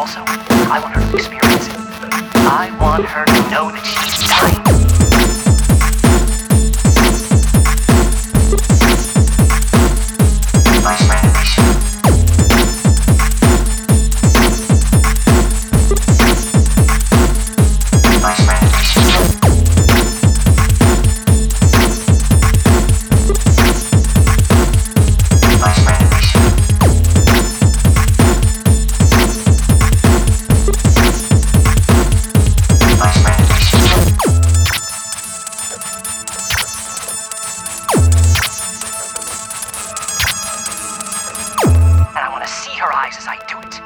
also, I want her to experience it. I want her to know that she's dying. And I want to see her eyes as I do it.